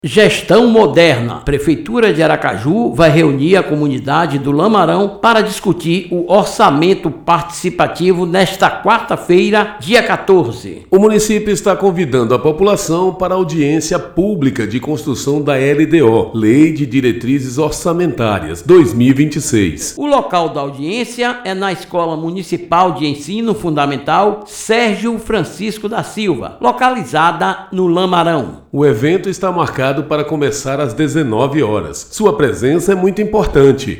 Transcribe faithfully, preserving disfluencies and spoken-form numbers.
Gestão moderna. Prefeitura de Aracaju vai reunir a comunidade do Lamarão para discutir o orçamento participativo nesta quarta-feira, dia quatorze. O município está convidando a população para a audiência pública de construção da L D O, Lei de Diretrizes Orçamentárias dois mil e vinte e seis. O local da audiência é na Escola Municipal de Ensino Fundamental Sérgio Francisco da Silva, localizada no Lamarão. O evento está marcado para começar às dezenove horas. Sua presença é muito importante.